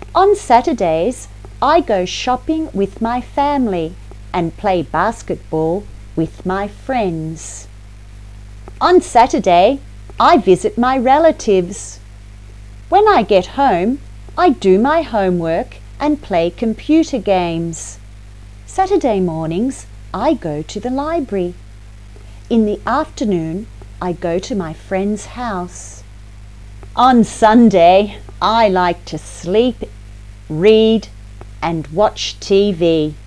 On Saturdays, I go shopping with my family and play basketball with my friends. On Saturday, I visit my relatives. When I get home, I do my homework and play computer games. Saturday mornings, I go to the library. In the afternoon, I go to my friend's house. On Sunday, I like to sleep, read, and watch TV.